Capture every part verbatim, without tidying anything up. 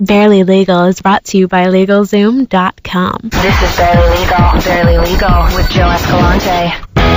Barely Legal is brought to you by LegalZoom dot com. This is Barely Legal, Barely Legal with Joe Escalante.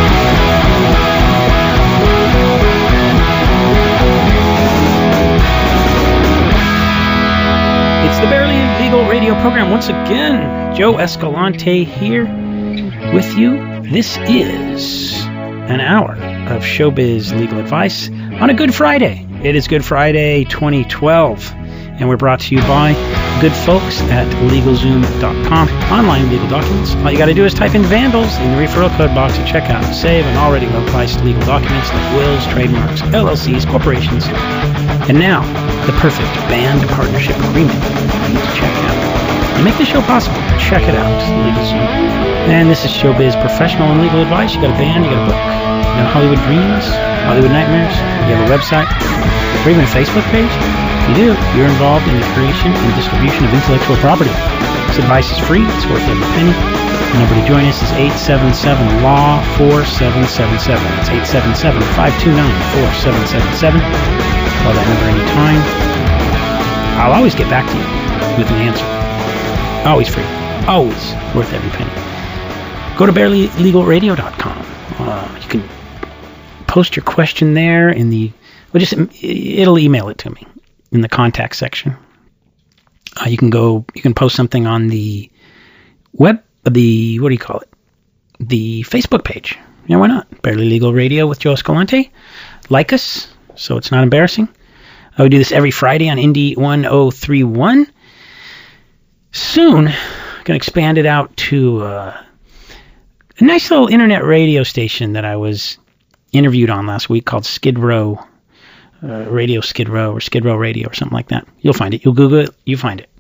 It's the Barely Legal radio program once again. Joe Escalante here with you. This is an hour of showbiz legal advice on a Good Friday. It is Good Friday twenty twelve. And we're brought to you by good folks at LegalZoom dot com. Online legal documents. All you got to do is type in Vandals in the referral code box at checkout and save on already low-priced legal documents like wills, trademarks, L L Cs, corporations. And now, the perfect band partnership agreement for you to check out. And make the show possible. Check it out, LegalZoom. And this is showbiz professional and legal advice. You got a band, you got a book, you got Hollywood dreams, Hollywood nightmares, you have a website, or even a Facebook page. You do, you're involved in the creation and distribution of intellectual property. This advice is free, it's worth every penny. The number to join us is eight seven seven L A W four seven seven seven. That's eight seven seven, five two nine, four seven seven seven. Call that number anytime. I'll always get back to you with an answer. Always free, always worth every penny. Go to Barely Legal Radio dot com. Uh, you can post your question there in the, well, just, it'll email it to me. In the contact section, uh, you can go. You can post something on the web. The what do you call it? The Facebook page. Yeah, why not? Barely Legal Radio with Joe Escalante. Like us, so it's not embarrassing. I would do this every Friday on Indie one oh three one. Soon, I'm gonna expand it out to uh, a nice little internet radio station that I was interviewed on last week called Skid Row. Uh, Radio Skid Row or Skid Row Radio or something like that. You'll find it. You'll Google it. You find it.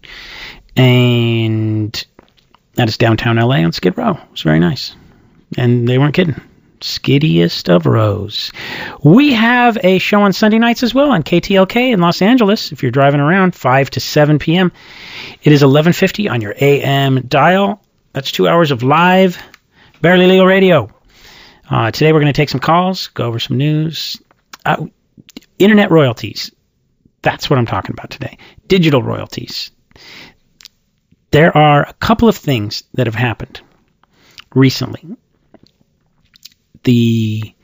And that is downtown L A on Skid Row. It's very nice. And they weren't kidding. Skiddiest of rows. We have a show on Sunday nights as well on K T L K in Los Angeles. If you're driving around, five to seven p.m. It is eleven fifty on your A M dial. That's two hours of live Barely Legal Radio. Uh, today we're going to take some calls, go over some news. Uh, Internet royalties. That's what I'm talking about today. Digital royalties. There are a couple of things that have happened recently. The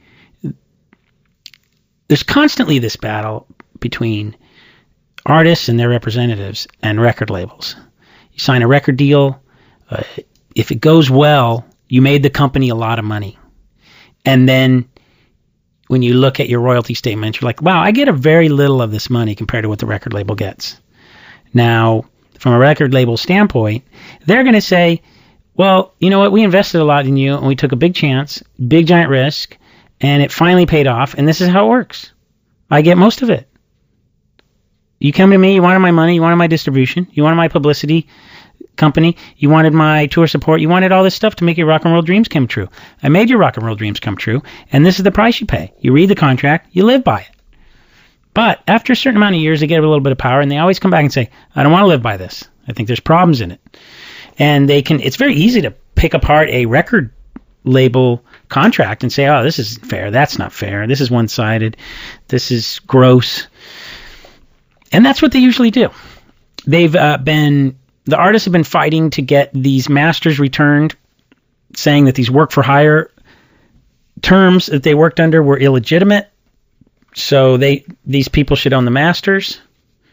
There's constantly this battle between artists and their representatives and record labels. You sign a record deal. Uh, if it goes well, you made the company a lot of money. And then when you look at your royalty statement, you're like, wow, I get a very little of this money compared to what the record label gets. Now, from a record label standpoint, they're going to say, well, you know what? We invested a lot in you and we took a big chance, big giant risk, and it finally paid off. And this is how it works. I get most of it. You come to me, you wanted my money, you wanted my distribution, you wanted my publicity company, you wanted my tour support, you wanted all this stuff to make your rock and roll dreams come true. I made your rock and roll dreams come true, and this is the price you pay. You read the contract, you live by it. But after a certain amount of years, they get a little bit of power, and they always come back and say, I don't want to live by this. I think there's problems in it. And they can. It's very easy to pick apart a record label contract and say, oh, this isn't fair, that's not fair, this is one-sided, this is gross. And that's what they usually do. They've uh, been... The artists have been fighting to get these masters returned, saying that these work-for-hire terms that they worked under were illegitimate, so they these people should own the masters.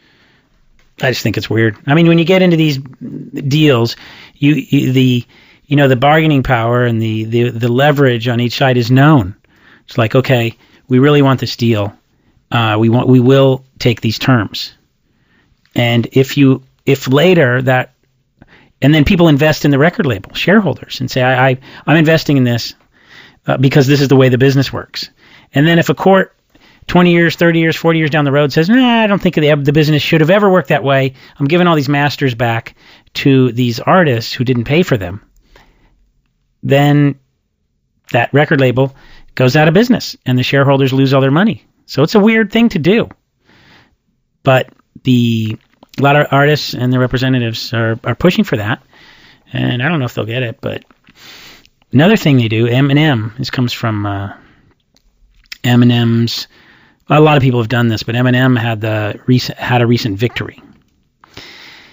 I just think it's weird. I mean, when you get into these deals, you, you the you know the bargaining power and the, the the leverage on each side is known. It's like, okay, we really want this deal. Uh, we want we will take these terms, and if you If later that, and then people invest in the record label, shareholders, and say, I, I, I'm investing in this uh, because this is the way the business works. And then if a court twenty years, thirty years, forty years down the road says, nah, I don't think the, the business should have ever worked that way, I'm giving all these masters back to these artists who didn't pay for them, then that record label goes out of business and the shareholders lose all their money. So it's a weird thing to do. But the... A lot of artists and their representatives are, are pushing for that, and I don't know if they'll get it. But another thing they do, Eminem, this comes from uh, Eminem's. A lot of people have done this, but Eminem had the recent had a recent victory.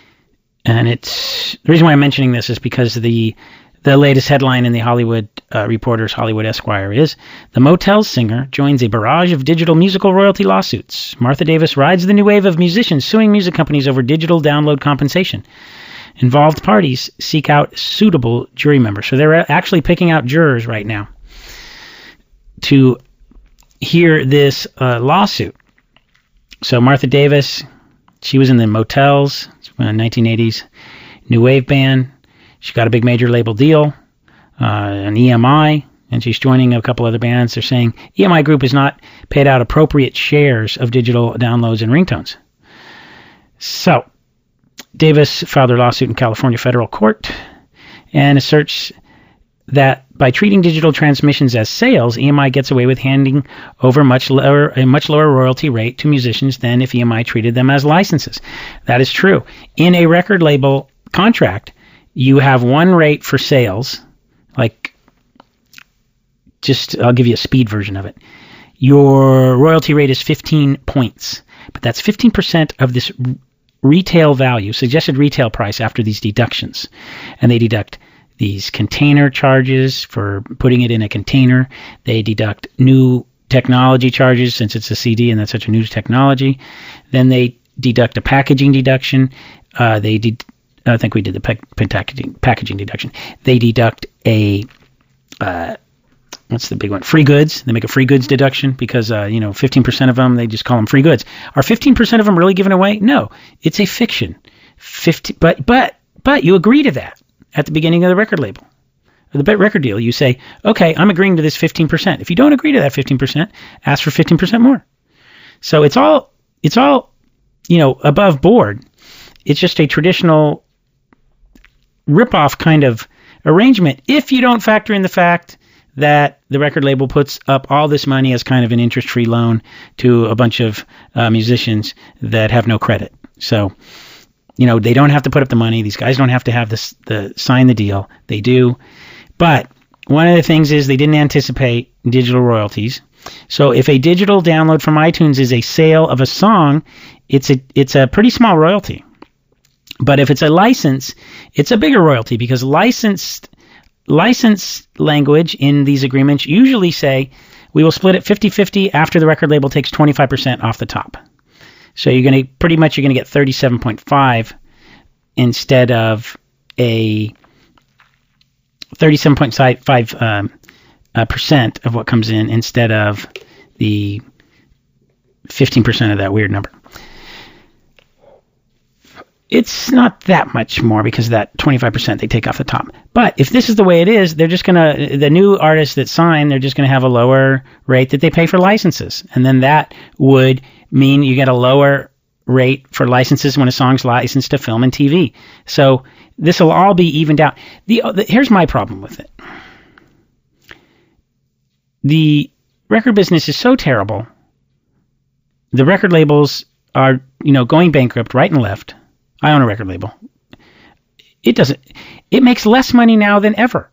And it's the reason why I'm mentioning this is because the the latest headline in the Hollywood uh, Reporter's Hollywood Esquire is the Motel singer joins a barrage of digital musical royalty lawsuits. Martha Davis rides the new wave of musicians suing music companies over digital download compensation. Involved parties seek out suitable jury members. So they're actually picking out jurors right now to hear this uh, lawsuit. So Martha Davis, she was in the Motels, uh, nineteen eighties new wave band. She got a big major label deal, uh, an E M I, and she's joining a couple other bands. They're saying E M I Group has not paid out appropriate shares of digital downloads and ringtones. So Davis filed her lawsuit in California federal court and asserts that by treating digital transmissions as sales, E M I gets away with handing over much lower, a much lower royalty rate to musicians than if E M I treated them as licenses. That is true. In a record label contract, you have one rate for sales, like, just, I'll give you a speed version of it. Your royalty rate is fifteen points, but that's fifteen percent of this retail value, suggested retail price after these deductions. And they deduct these container charges for putting it in a container. They deduct new technology charges since it's a C D and that's such a new technology. Then they deduct a packaging deduction. Uh, they de- I think we did the pe- packaging packaging deduction. They deduct a uh, what's the big one? Free goods. They make a free goods deduction because uh, you know fifteen percent of them, they just call them free goods. Are fifteen percent of them really given away? No, it's a fiction. fifty, but but but you agree to that at the beginning of the record label, or the record deal. You say, okay, I'm agreeing to this fifteen percent. If you don't agree to that fifteen percent, ask for fifteen percent more. So it's all it's all you know above board. It's just a traditional rip-off kind of arrangement if you don't factor in the fact that the record label puts up all this money as kind of an interest-free loan to a bunch of uh, musicians that have no credit. So, you know, they don't have to put up the money. These guys don't have to have this, the sign the deal. They do. But one of the things is they didn't anticipate digital royalties. So if a digital download from iTunes is a sale of a song, it's a it's a pretty small royalty. But if it's a license, it's a bigger royalty because licensed licensed language in these agreements usually say we will split it fifty-fifty after the record label takes twenty-five percent off the top. So you're going to pretty much you're going to get thirty-seven point five instead of a thirty-seven point five um, uh, percent of what comes in instead of the fifteen percent of that weird number. It's not that much more because of that twenty-five percent they take off the top. But if this is the way it is, they're just going to, the new artists that sign, they're just going to have a lower rate that they pay for licenses. And then that would mean you get a lower rate for licenses when a song's licensed to film and T V. So this will all be evened out. The, the here's my problem with it. The record business is so terrible. The record labels are, you know, going bankrupt right and left. I own a record label. It doesn't. It makes less money now than ever.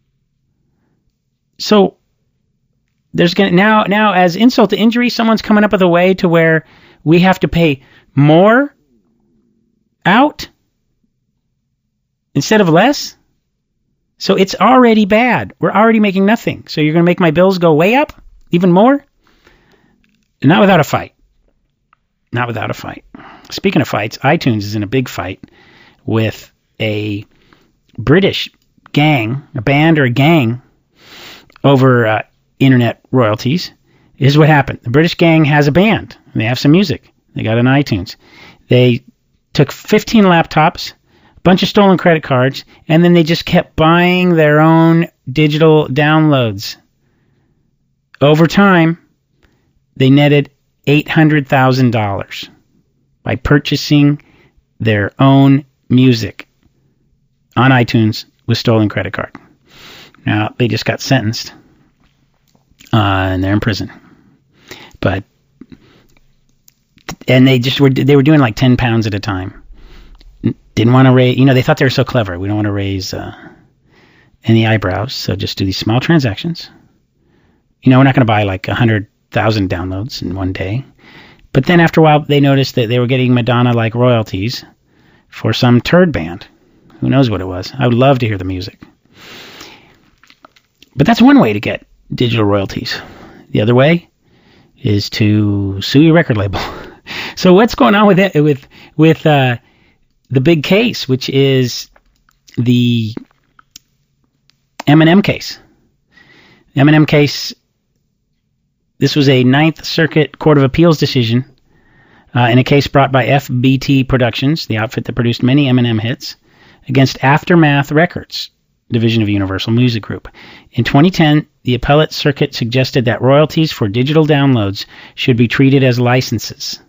So there's gonna now now as insult to injury, someone's coming up with a way to where we have to pay more out instead of less. So it's already bad. We're already making nothing. So you're gonna make my bills go way up even more? Not without a fight. Not without a fight. Speaking of fights, iTunes is in a big fight with a British gang, a band or a gang, over uh, internet royalties. This is what happened. The British gang has a band. And they have some music. They got an iTunes. They took fifteen laptops, a bunch of stolen credit cards, and then they just kept buying their own digital downloads. Over time, they netted eight hundred thousand dollars by purchasing their own music on iTunes with stolen credit card. Now, they just got sentenced, uh, and they're in prison. But, and they just were, they were doing like ten pounds at a time. Didn't want to raise, you know, they thought they were so clever. We don't want to raise uh, any eyebrows, so just do these small transactions. You know, we're not going to buy like one hundred thousand downloads in one day. But then after a while, they noticed that they were getting Madonna-like royalties for some turd band. Who knows what it was? I would love to hear the music. But that's one way to get digital royalties. The other way is to sue your record label. So what's going on with it, with with uh, the big case, which is the Eminem case? The Eminem case. This was a Ninth Circuit Court of Appeals decision uh, in a case brought by F B T Productions, the outfit that produced many Eminem hits, against Aftermath Records, division of Universal Music Group. In twenty ten, the appellate circuit suggested that royalties for digital downloads should be treated as licenses.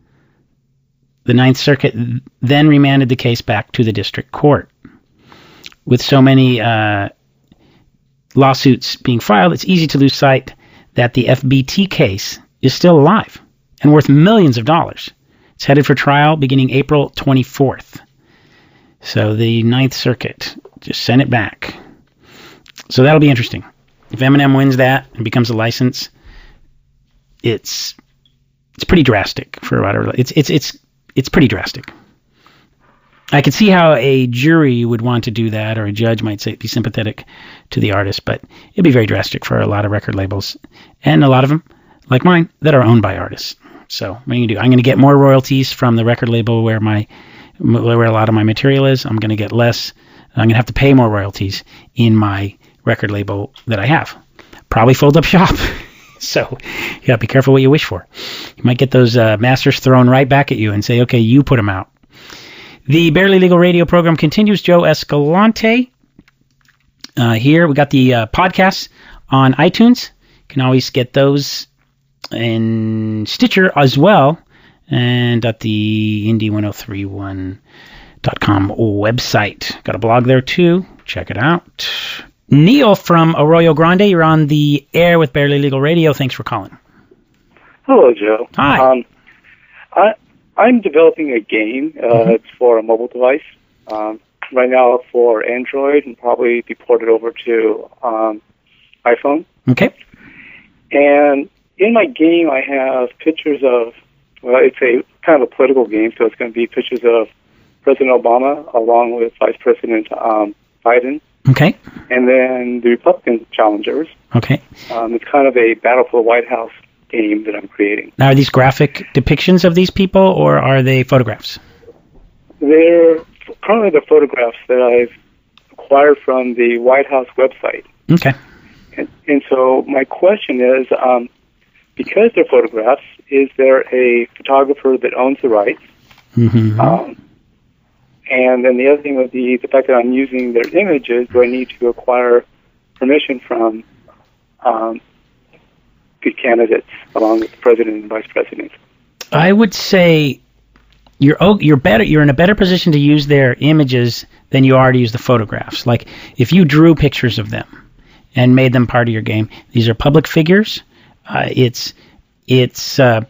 The Ninth Circuit then remanded the case back to the district court. With so many uh, lawsuits being filed, it's easy to lose sight that the F B T case is still alive and worth millions of dollars. It's headed for trial beginning April twenty-fourth. So the Ninth Circuit just sent it back. So that'll be interesting. If Eminem wins that and becomes a license, it's it's pretty drastic for whatever. It's it's it's it's pretty drastic. I could see how a jury would want to do that, or a judge might say be sympathetic to the artist, but it'd be very drastic for a lot of record labels, and a lot of them, like mine, that are owned by artists. So what are you gonna do? I'm gonna get more royalties from the record label where my where a lot of my material is. I'm gonna get less. I'm gonna have to pay more royalties in my record label that I have. Probably fold up shop. So you gotta be careful what you wish for. You might get those uh, masters thrown right back at you and say, okay, you put them out. The Barely Legal Radio program continues. Joe Escalante uh, here. We got the uh, podcasts on iTunes. You can always get those in Stitcher as well, and at the Indie ten thirty-one dot com website. Got a blog there too. Check it out. Neil from Arroyo Grande, you're on the air with Barely Legal Radio. Thanks for calling. Hello, Joe. Hi. Um, I I'm developing a game. Uh, mm-hmm. It's for a mobile device. Um, right now for Android, and probably be ported over to um, iPhone. Okay. And in my game, I have pictures of, well, it's a kind of a political game, so it's going to be pictures of President Obama along with Vice President um, Biden. Okay. And then the Republican challengers. Okay. Um, it's kind of a battle for the White House game that I'm creating. Now, are these graphic depictions of these people, or are they photographs? They're currently the photographs that I've acquired from the White House website. Okay. And, and so my question is, um, because they're photographs, is there a photographer that owns the rights? Mm-hmm. Um, and then the other thing would be the fact that I'm using their images, do I need to acquire permission from um, good candidates along with the president and vice president? I would say you're oh, you're better you're in a better position to use their images than you are to use the photographs. Like if you drew pictures of them and made them part of your game, these are public figures. Uh, it's it's uh,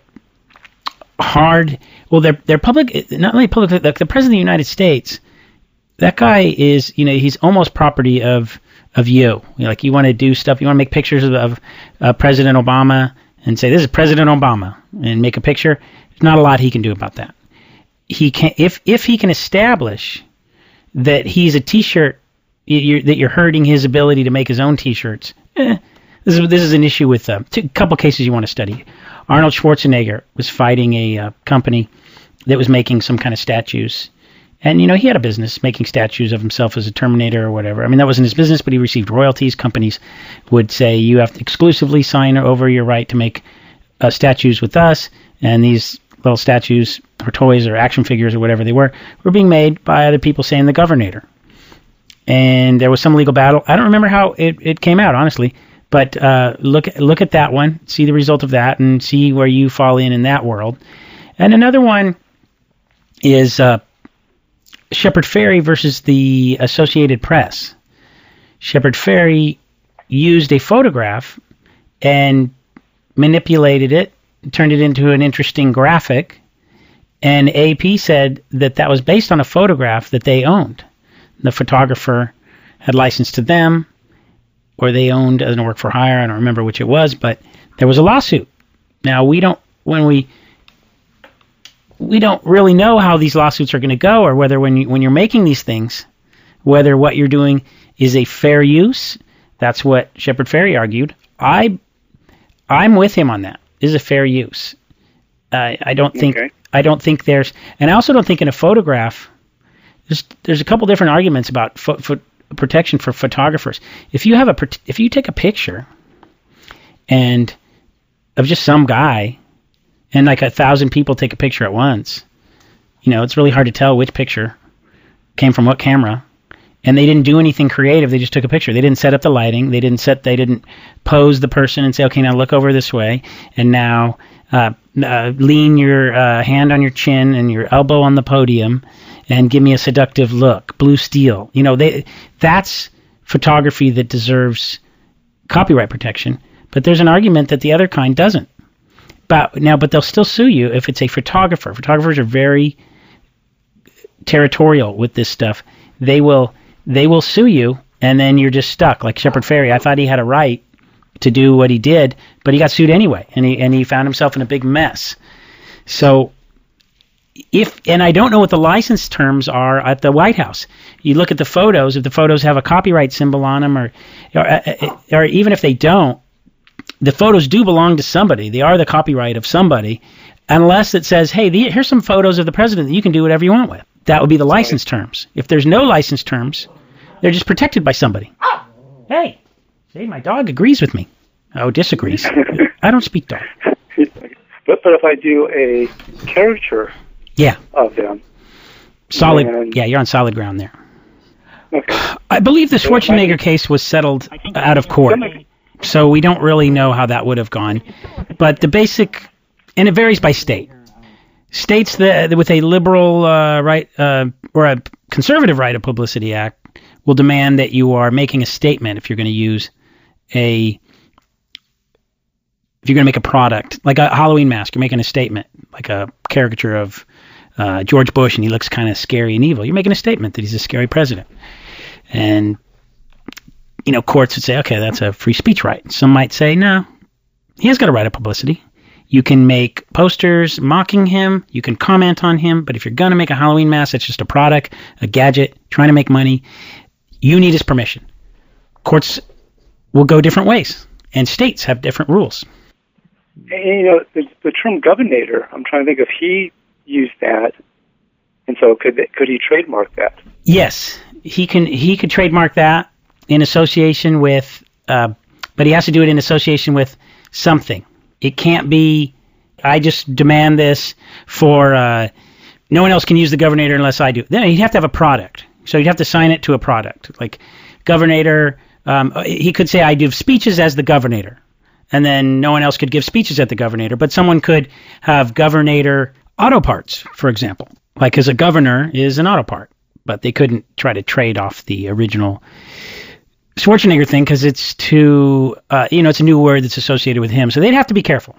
hard. Well, they're they're public. Not only public. Like the president of the United States, that guy is, you know, he's almost property of of you. You know, like you want to do stuff. You want to make pictures of, of uh, President Obama and say this is President Obama and make a picture. There's not a lot he can do about that. He can if if he can establish that he's a T-shirt, you're, that you're hurting his ability to make his own T-shirts. Eh, this is this is an issue with a uh, couple cases you want to study. Arnold Schwarzenegger was fighting a uh, company that was making some kind of statues. And, you know, he had a business making statues of himself as a Terminator or whatever. I mean, that wasn't his business, but he received royalties. Companies would say, you have to exclusively sign over your right to make uh, statues with us. And these little statues or toys or action figures or whatever they were, were being made by other people saying the Governator. And there was some legal battle. I don't remember how it, it came out, honestly. But uh, look look at that one, see the result of that, and see where you fall in in that world. And another one is uh, Shepard Fairey versus the Associated Press. Shepard Fairey used a photograph and manipulated it, turned it into an interesting graphic, and A P said that that was based on a photograph that they owned. The photographer had licensed to them, or they owned as a work for hire. I don't remember which it was, but there was a lawsuit. Now, we don't, when we we don't really know how these lawsuits are going to go, or whether when you, when you're making these things, whether what you're doing is a fair use. That's what Shepard Fairey argued. I, I'm with him on that. Is a fair use. Uh, I don't think. Okay. I don't think there's, and I also don't think in a photograph. There's there's a couple different arguments about fo- fo- protection for photographers. If you have a if you take a picture, and of just some guy, and like a thousand people take a picture at once, you know, it's really hard to tell which picture came from what camera. And they didn't do anything creative. They just took a picture. They didn't set up the lighting. They didn't set. They didn't pose the person and say, okay, now look over this way, and now uh, uh, lean your uh, hand on your chin and your elbow on the podium, and give me a seductive look. Blue steel. You know, they. That's photography that deserves copyright protection. But there's an argument that the other kind doesn't. But now, but they'll still sue you if it's a photographer. Photographers are very territorial with this stuff. They will. They will sue you, and then you're just stuck. Like Shepard Fairey, I thought he had a right to do what he did, but he got sued anyway, and he and he found himself in a big mess. So, if and I don't know what the license terms are at the White House. You look at the photos. If the photos have a copyright symbol on them, or or, or even if they don't, the photos do belong to somebody. They are the copyright of somebody, unless it says, "Hey, the, here's some photos of the president that you can do whatever you want with." That would be the license terms. If there's no license terms, they're just protected by somebody. Hey, see, my dog agrees with me. Oh, disagrees. I don't speak dog. But but if I do a caricature Yeah, of them, solid. And- Yeah, you're on solid ground there. okay. I believe the Schwarzenegger case was settled out of court, so we don't really know how that would have gone. But the basic, and it varies by state. States that with a liberal uh, right uh, or a conservative right of publicity act will demand that you are making a statement if you're going to use a if you're going to make a product like a Halloween mask. You're making a statement, like a caricature of uh, George Bush, and he looks kind of scary and evil. You're making a statement that he's a scary president, and you know courts would say, okay, that's a free speech right. Some might say, no, he has got a right of publicity. You can make posters mocking him. You can comment on him. But if you're going to make a Halloween mask, it's just a product, a gadget, trying to make money. You need his permission. Courts will go different ways, and states have different rules. And, you know, the, the term governor, I'm trying to think if he used that, and so could they, could he trademark that? Yes, he can. He could trademark that in association with, uh, but he has to do it in association with something. It can't be, I just demand this for, uh, no one else can use the governor unless I do. Then he'd have to have a product. So you'd have to sign it to a product. Like governor, um, he could say I give speeches as the governor. And then no one else could give speeches at the governor. But someone could have governor auto parts, for example. Like, because a governor is an auto part. But they couldn't try to trade off the original Schwarzenegger thing because it's too, uh, you know, it's a new word that's associated with him. So they'd have to be careful.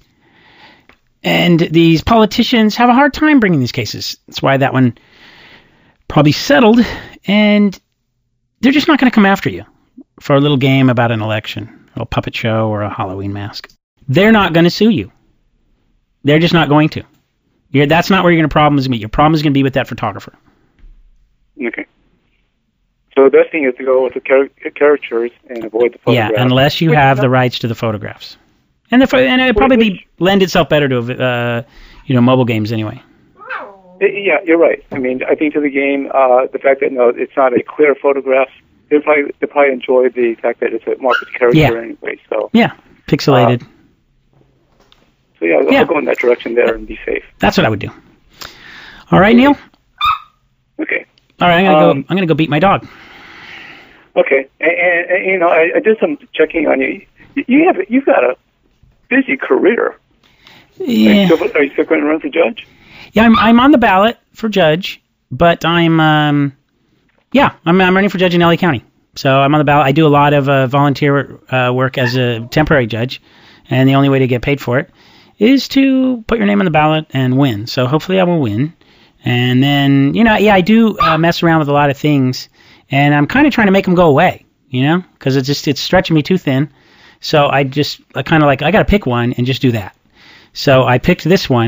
And these politicians have a hard time bringing these cases. That's why that one probably settled. And they're just not going to come after you for a little game about an election, a puppet show, or a Halloween mask. They're not going to sue you. They're just not going to. You're, that's not where your problem is going to be. Your problem is going to be with that photographer. Okay. So the best thing is to go with the char- caricatures and avoid the photographs. Yeah, unless you have the rights to the photographs. And the and it'd probably be lend itself better to uh, you know mobile games anyway. Yeah, you're right. I mean, I think to the game, uh, the fact that no, it's not a clear photograph. They probably they probably enjoy the fact that it's a market character Yeah. anyway. So Yeah, pixelated. Uh, so yeah, I'll Yeah. go in that direction there and be safe. That's what I would do. All right, Neil. Okay. All right, I'm gonna Um, go. I'm gonna go beat my dog. Okay. And, and, and you know, I, I did some checking on you. You- You have you've got a busy career. Are you Yeah, still, are you still going to run for judge? yeah. I'm I'm on the ballot for judge, but I'm um, yeah, I'm I'm running for judge in L A County. So I'm on the ballot. I do a lot of uh, volunteer uh, work as a temporary judge, and the only way to get paid for it is to put your name on the ballot and win. So hopefully I will win. And then, you know, yeah, I do uh, mess around with a lot of things, and I'm kind of trying to make them go away, you know, because it's just it's stretching me too thin. So I just I kind of like I got to pick one and just do that. So I picked this one,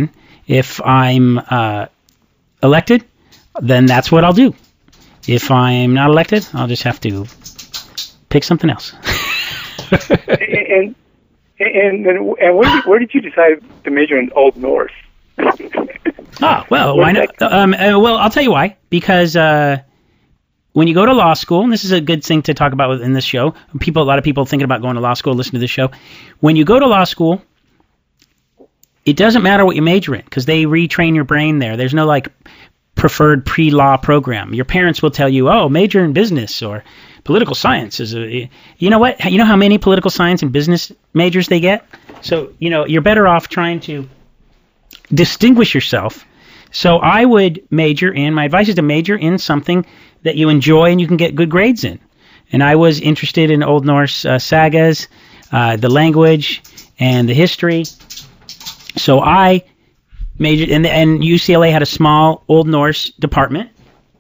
If I'm uh, elected, then that's what I'll do. If I'm not elected, I'll just have to pick something else. and, and and and where did, where did you decide to major in Old Norse? Oh, well, why not? Um, uh, well, I'll tell you why. Because uh, when you go to law school, and this is a good thing to talk about in this show, people, a lot of people thinking about going to law school, listen to this show. When you go to law school, it doesn't matter what you major in because they retrain your brain there. There's no like preferred pre-law program. Your parents will tell you, oh, major in business or political science is a, you know what? You know how many political science and business majors they get? So, you know, you're better off trying to distinguish yourself. So I would major in, my advice is to major in something that you enjoy and you can get good grades in. And I was interested in Old Norse uh, sagas, uh, the language, and the history. So I majored, and, and U C L A had a small Old Norse department.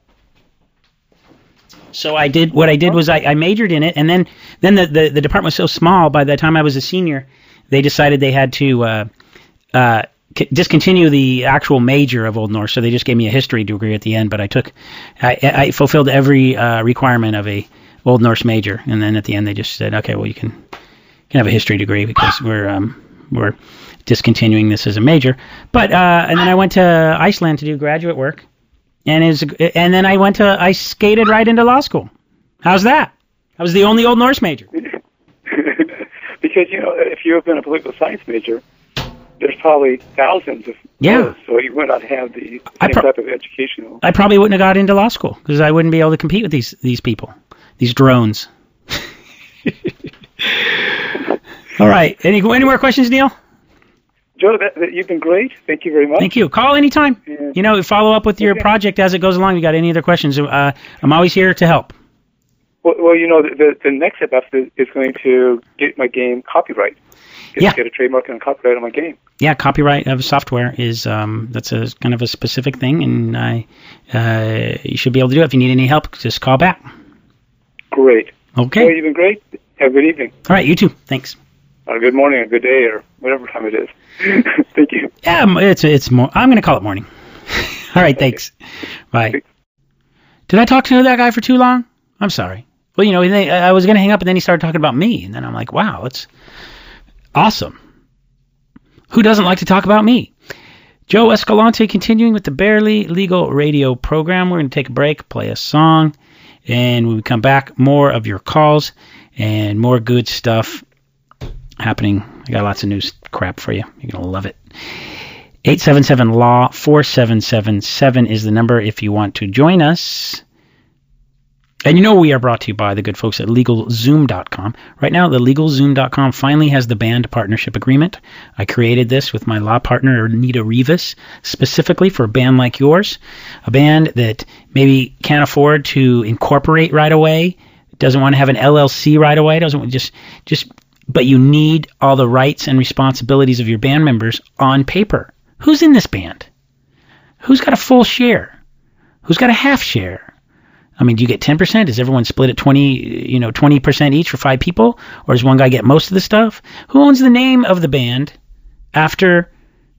So I did, what I did was I, I majored in it, and then, then the, the, the department was so small, by the time I was a senior, they decided they had to uh, uh, discontinue the actual major of Old Norse, so they just gave me a history degree at the end, but I took, I, I fulfilled every uh, requirement of a Old Norse major, and then at the end they just said, okay, well you can, can have a history degree because we're, um, we're discontinuing this as a major. But, uh, and then I went to Iceland to do graduate work, and is and then I went to, I skated right into law school. How's that? I was the only Old Norse major. Because, you know, if you have been a political science major, there's probably thousands of Yeah. those, so you would not have the I same pro- type of educational. I probably wouldn't have got into law school because I wouldn't be able to compete with these these people, these drones. All right. Any any more questions, Neil? Joe, that, that, you've been great. Thank you very much. Thank you. Call anytime. Yeah. You know, follow up with your Okay. project as it goes along. You got any other questions? Uh, I'm always here to help. Well, well, you know, the, the, the next step after is going to get my game copyright. Get, Yeah. get a trademark and a copyright on my game. Yeah, copyright of software is um, that's a kind of a specific thing, and I uh, you should be able to do it. If you need any help, just call back. Great. Okay. Well, you've been great. Have a good evening. All right. You too. Thanks. Or a good morning, a good day, or whatever time it is. Thank you. Yeah, m- it's it's more. I'm going to call it morning. All right. Thanks. Bye. Did I talk to that guy for too long? I'm sorry. Well, you know, they, I was going to hang up, and then he started talking about me, and then I'm like, wow, it's awesome. Who doesn't like to talk about me? Joe Escalante continuing with the Barely Legal radio program. We're going to take a break, play a song, and when we come back, more of your calls and more good stuff happening. I got lots of news crap for you. You're going to love it. eight seven seven L A W four seven seven seven is the number if you want to join us. And you know we are brought to you by the good folks at Legal Zoom dot com. Right now, the Legal Zoom dot com finally has the band partnership agreement. I created this with my law partner, Anita Rivas, specifically for a band like yours, a band that maybe can't afford to incorporate right away, doesn't want to have an L L C right away, doesn't want just just, but you need all the rights and responsibilities of your band members on paper. Who's in this band? Who's got a full share? Who's got a half share? I mean, do you get ten percent? Does everyone split it twenty, you know, twenty percent each for five people? Or does one guy get most of the stuff? Who owns the name of the band after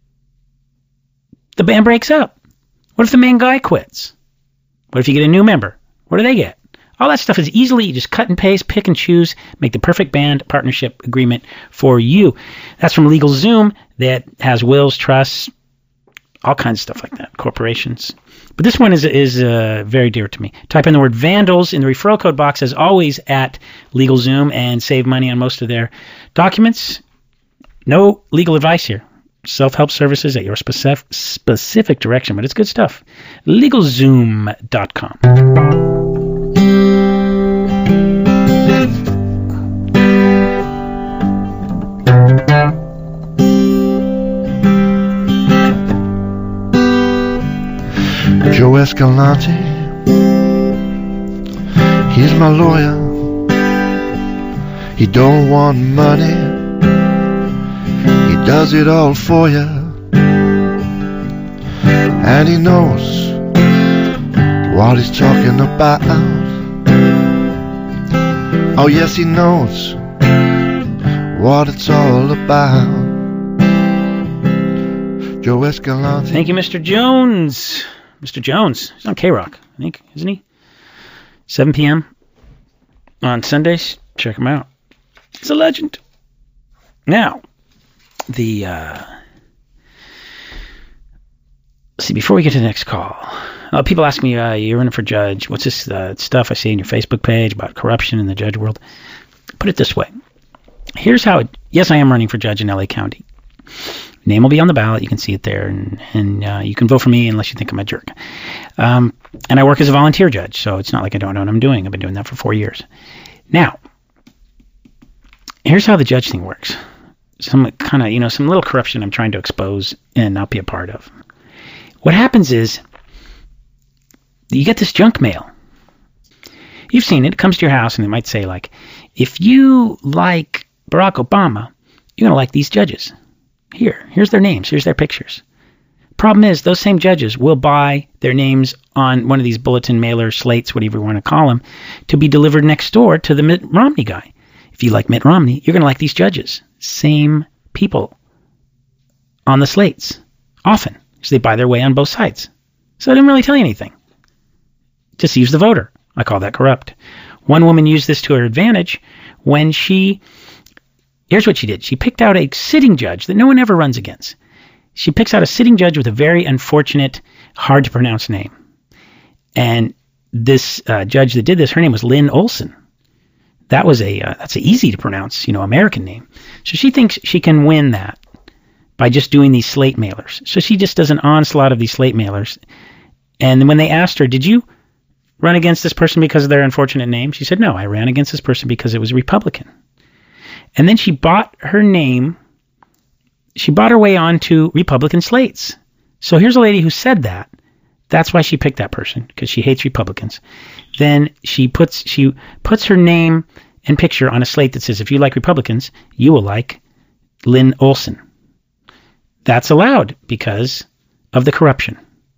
the band breaks up? What if the main guy quits? What if you get a new member? What do they get? All that stuff is easily, you just cut and paste, pick and choose, make the perfect band partnership agreement for you. That's from LegalZoom that has wills, trusts, all kinds of stuff like that, corporations. But this one is is uh, very dear to me. Type in the word vandals in the referral code box, as always, at LegalZoom and save money on most of their documents. No legal advice here. Self-help services at your specific, specific direction, but it's good stuff. LegalZoom dot com. Joe Escalante, he's my lawyer. He don't want money, he does it all for you. And he knows what he's talking about. Oh yes, he knows what it's all about. Joe Escalante. Thank you, Mister Jones. Mister Jones. He's on K-Rock, I think, isn't he? seven p.m. on Sundays. Check him out. He's a legend. Now, the... Uh, let's see, before we get to the next call... Uh, people ask me, uh, you're running for judge. What's this uh, stuff I see on your Facebook page about corruption in the judge world? Put it this way. Here's how it... Yes, I am running for judge in L A County. Name will be on the ballot. You can see it there. And, and uh, you can vote for me unless you think I'm a jerk. Um, and I work as a volunteer judge, so it's not like I don't know what I'm doing. I've been doing that for four years. Now, here's how the judge thing works. Some kind of, you know, some little corruption I'm trying to expose and not be a part of. What happens is... you get this junk mail. You've seen it. It comes to your house and it might say, like, if you like Barack Obama, you're going to like these judges. Here. Here's their names. Here's their pictures. Problem is, those same judges will buy their names on one of these bulletin mailers, slates, whatever you want to call them, to be delivered next door to the Mitt Romney guy. If you like Mitt Romney, you're going to like these judges. Same people on the slates. Often. So they buy their way on both sides. So I didn't really tell you anything. Deceives the voter. I call that corrupt. One woman used this to her advantage when she... Here's what she did. She picked out a sitting judge that no one ever runs against. She picks out a sitting judge with a very unfortunate, hard-to-pronounce name. And this uh, judge that did this, her name was Lynn Olson. That was a uh, that's an easy-to-pronounce, you know, American name. So she thinks she can win that by just doing these slate mailers. So she just does an onslaught of these slate mailers. And when they asked her, did you run against this person because of their unfortunate name? She said, no, I ran against this person because it was a Republican. And then she bought her name, she bought her way onto Republican slates. So here's a lady who said that. That's why she picked that person, because she hates Republicans. Then she puts she puts her name and picture on a slate that says, if you like Republicans, you will like Lynn Olson. That's allowed because of the corruption.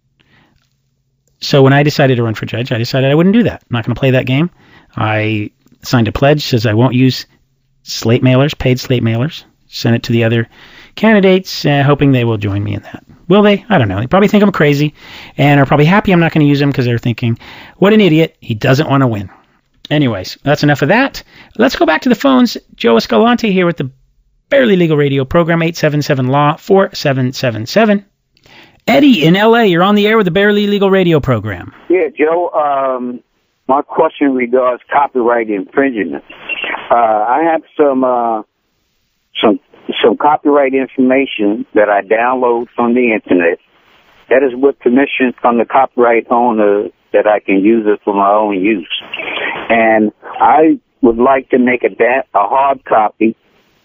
So when I decided to run for judge, I decided I wouldn't do that. I'm not going to play that game. I signed a pledge, says I won't use slate mailers, paid slate mailers. Sent it to the other candidates, uh, hoping they will join me in that. Will they? I don't know. They probably think I'm crazy and are probably happy I'm not going to use them because they're thinking, what an idiot. He doesn't want to win. Anyways, that's enough of that. Let's go back to the phones. Joe Escalante here with the Barely Legal Radio program, eight seven seven L A W, four seven seven seven. Eddie in L A, you're on the air with the Barely Legal Radio program. Yeah, Joe, um, my question regards copyright infringement. Uh, I have some, uh, some, some copyright information that I download from the internet. That is with permission from the copyright owner that I can use it for my own use. And I would like to make a, da- a hard copy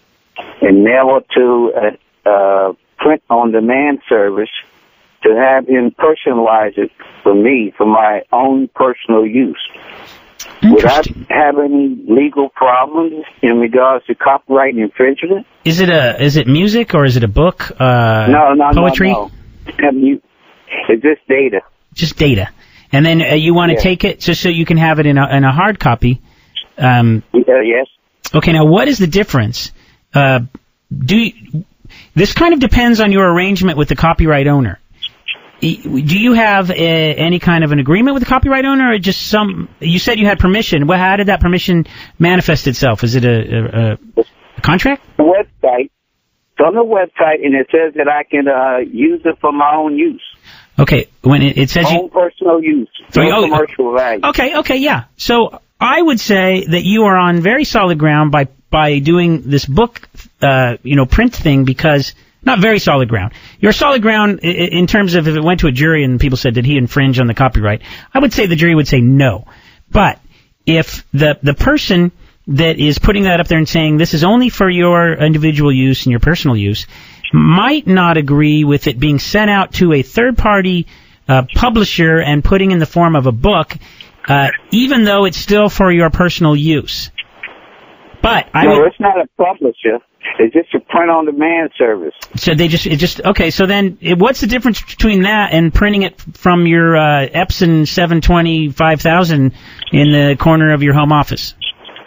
and mail it to a, a print-on-demand service to have him personalize it for me, for my own personal use. Would I have any legal problems in regards to copyright infringement? Is it a is it music or is it a book? Uh, no, no, poetry? no, no. It's just data. Just data. And then uh, you want to yeah. take it just so you can have it in a, in a hard copy. Um, uh, yes. Okay, now what is the difference? Uh, do you, this kind of depends on your arrangement with the copyright owner. Do you have a, any kind of an agreement with the copyright owner, or just some? You said you had permission. Well, how did that permission manifest itself? Is it a, a, a contract? The website. It's on the website, and it says that I can uh, use it for my own use. Okay, when it, it says own you personal use, so, no oh, commercial value. Okay, okay, yeah. So I would say that you are on very solid ground by by doing this book, uh, you know, print thing, because. Not very solid ground. You're solid ground in terms of if it went to a jury and people said, did he infringe on the copyright? I would say the jury would say no. But if the the person that is putting that up there and saying this is only for your individual use and your personal use might not agree with it being sent out to a third-party uh, publisher and putting in the form of a book, uh, even though it's still for your personal use. But I no, would, it's not a publisher. It's just a print-on-demand service. So they just, it just, okay, so then it, what's the difference between that and printing it from your uh, Epson seven twenty five thousand in the corner of your home office?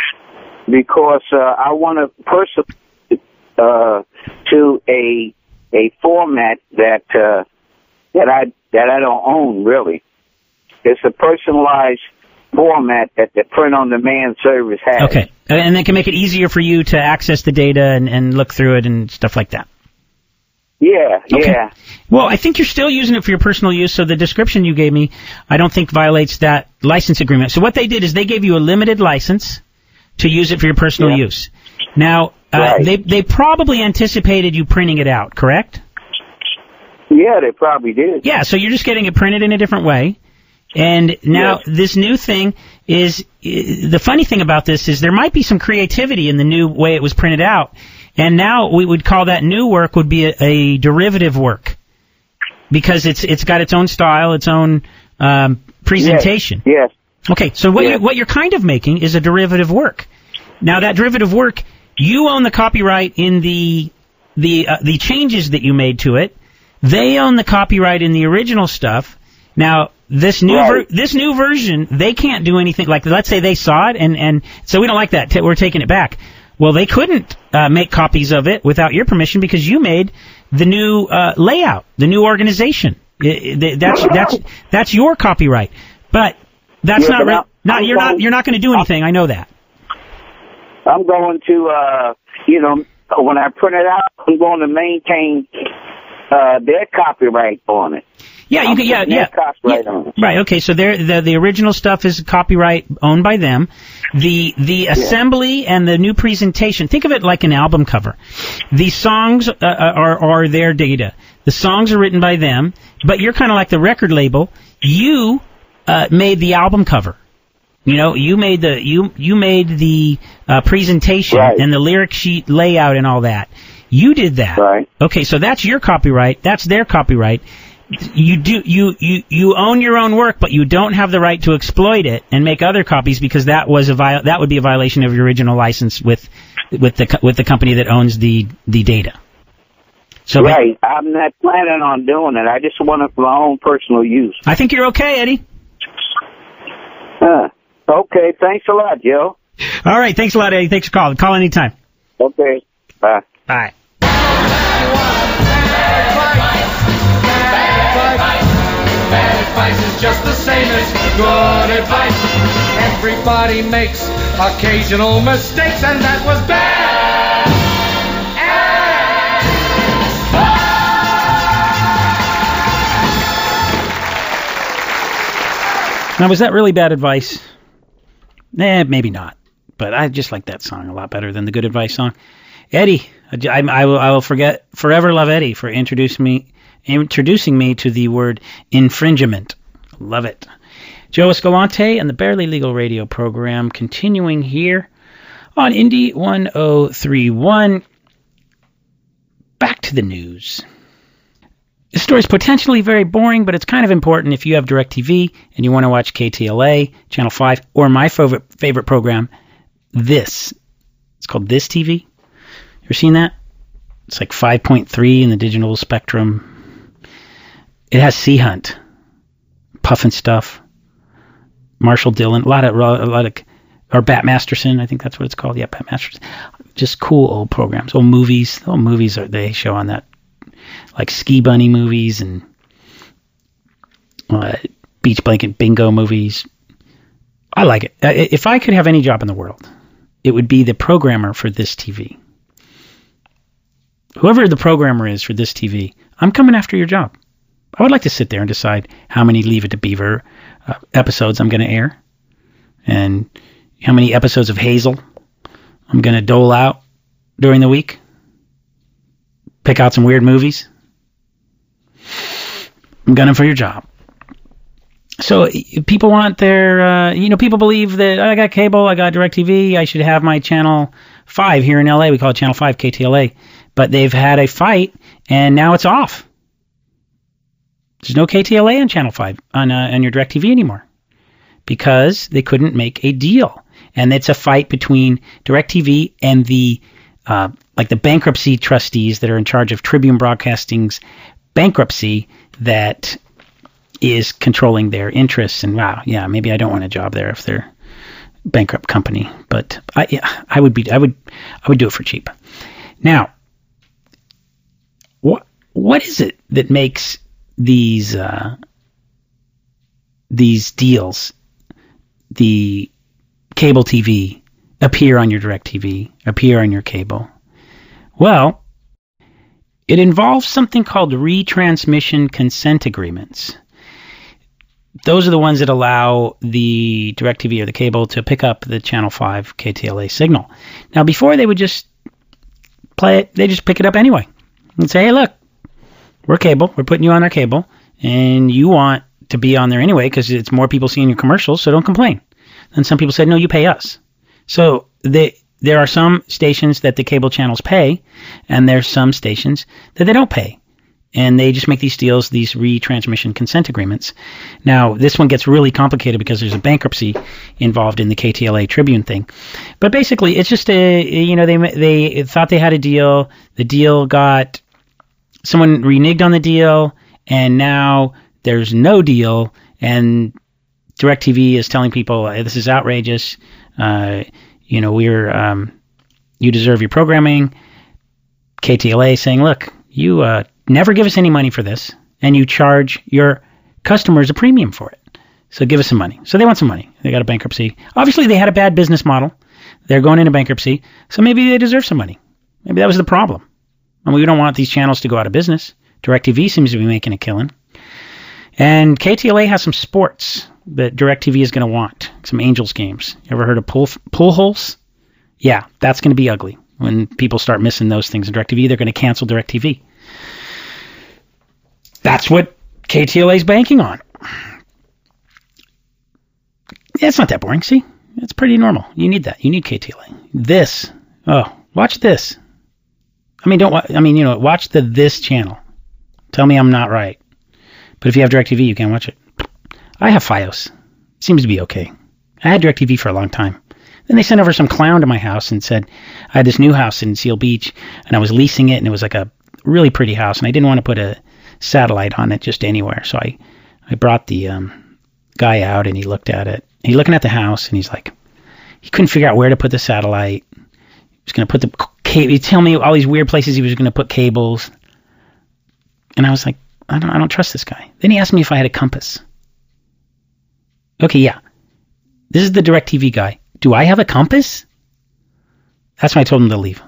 Because uh, I want to person uh, to a a format that uh, that I that I don't own really. It's a personalized format that the print-on-demand service has. Okay, and that can make it easier for you to access the data and, and look through it and stuff like that. Yeah, Okay. yeah. Well, I think you're still using it for your personal use, so the description you gave me, I don't think violates that license agreement. So what they did is they gave you a limited license to use it for your personal Yeah. use. Now, uh, Right. they they probably anticipated you printing it out, correct? Yeah, they probably did. Yeah, so you're just getting it printed in a different way. And now Yes. this new thing is, i- the funny thing about this is there might be some creativity in the new way it was printed out. And now we would call that new work would be a, a derivative work. Because it's it's got its own style, its own um, presentation. Yes. Okay, so what Yeah. you what you're kind of making is a derivative work. Now that derivative work, you own the copyright in the the uh, the changes that you made to it. They own the copyright in the original stuff. Now this new ver- Right. this new version, they can't do anything. Like let's say they saw it and and so we don't like that. T- we're taking it back. Well, they couldn't uh, make copies of it without your permission because you made the new uh, layout, the new organization. I- I- that's that's that's your copyright. But that's Yeah, not but right. I'm- Not I'm you're not going- you're not going to do anything. I know that. I'm going to, uh, you know, when I print it out, I'm going to maintain uh, their copyright on it. Yeah, you I'm can. Yeah, putting yeah. their copyright yeah. on it. Right. Okay. So there, the the original stuff is copyright owned by them. The the assembly and the new presentation. Think of it like an album cover. The songs uh, are are their data. The songs are written by them, but you're kind of like the record label. You uh, made the album cover. You know, you made the you you made the uh, presentation Right. and the lyric sheet layout and all that. You did that. Right. Okay, so that's your copyright. That's their copyright. You do you, you you own your own work, but you don't have the right to exploit it and make other copies because that was a viol- that would be a violation of your original license with with the co- with the company that owns the the data. So ba- Right. I'm not planning on doing it. I just want it for my own personal use. I think you're okay, Eddie. Uh, okay. Thanks a lot, Joe. All right, thanks a lot, Eddie. Thanks for calling. Call anytime. Okay. Bye. Bye. Bad advice is just the same as good advice. Everybody makes occasional mistakes, and that was bad. Now, was that really bad advice? Eh, maybe not. But I just like that song a lot better than the good advice song. Eddie, I, I will, I will forget forever love Eddie for introducing me introducing me to the word infringement. Love it. Joe Escalante and the Barely Legal Radio program continuing here on Indy one oh three one. Back to the news. This story is potentially very boring, but it's kind of important if you have DirecTV and you want to watch K T L A, Channel five, or my favorite favorite program, This. It's called This T V. You ever seen that? It's like five point three in the digital spectrum. It has Sea Hunt, Puffin Stuff, Marshall Dillon, a lot of, a lot of, or Bat Masterson, I think that's what it's called. Yeah, Bat Masterson. Just cool old programs, old movies. Old movies are they show on that, like Ski Bunny movies and uh, Beach Blanket Bingo movies. I like it. If I could have any job in the world, it would be the programmer for This T V. Whoever the programmer is for This T V, I'm coming after your job. I would like to sit there and decide how many Leave It to Beaver uh, episodes I'm going to air and how many episodes of Hazel I'm going to dole out during the week. Pick out some weird movies. I'm gunning for your job. So people want their, uh, you know, people believe that I got cable, I got DirecTV, I should have my Channel five here in L A. We call it Channel five, K T L A. But they've had a fight, and now it's off. There's no K T L A on Channel five on, uh, on your DirecTV anymore because they couldn't make a deal. And it's a fight between DirecTV and the uh, like the bankruptcy trustees that are in charge of Tribune Broadcasting's bankruptcy that is controlling their interests. And wow, yeah, maybe I don't want a job there if they're a bankrupt company. But I, yeah, I would be, I would, I would do it for cheap. Now, what what is it that makes these uh, these deals, the cable T V, appear on your DirecTV, appear on your cable? Well, it involves something called retransmission consent agreements. Those are the ones that allow the DirecTV or the cable to pick up the Channel five K T L A signal. Now, before they would just play it, they just pick it up anyway and say, hey, look, we're cable, we're putting you on our cable, and you want to be on there anyway because it's more people seeing your commercials, so don't complain. And some people said, no, you pay us. So they, there are some stations that the cable channels pay, and there's some stations that they don't pay. And they just make these deals, these retransmission consent agreements. Now, this one gets really complicated because there's a bankruptcy involved in the K T L A Tribune thing. But basically, it's just a, you know, they they thought they had a deal. The deal got, someone reneged on the deal, and now there's no deal. And DirecTV is telling people, hey, this is outrageous. Uh, you know, we're, um, you deserve your programming. K T L A saying, look, you, uh, never give us any money for this, and you charge your customers a premium for it. So give us some money. So they want some money. They got a bankruptcy. Obviously, they had a bad business model. They're going into bankruptcy, so maybe they deserve some money. Maybe that was the problem. And we don't want these channels to go out of business. DirecTV seems to be making a killing. And K T L A has some sports that DirecTV is going to want. Some Angels games. You ever heard of pool, pool holes? Yeah, that's going to be ugly. When people start missing those things in DirecTV, they're going to cancel DirecTV. That's what K T L A is banking on. Yeah, it's not that boring. See, it's pretty normal. You need that. You need K T L A. This. Oh, watch this. I mean, don't. Wa- I mean, you know, watch the This channel. Tell me I'm not right. But if you have DirecTV, you can't watch it. I have Fios. Seems to be okay. I had DirecTV for a long time. Then they sent over some clown to my house and said I had this new house in Seal Beach, and I was leasing it, and it was like a really pretty house, and I didn't want to put a satellite on it just anywhere. So I, I brought the um, guy out, and he looked at it. He's looking at the house, and he's like, he couldn't figure out where to put the satellite. He was going to put the cable. He'd tell me all these weird places he was going to put cables. And I was like, I don't, I don't trust this guy. Then he asked me if I had a compass. Okay, yeah. This is the DirecTV guy. Do I have a compass? That's when I told him to leave.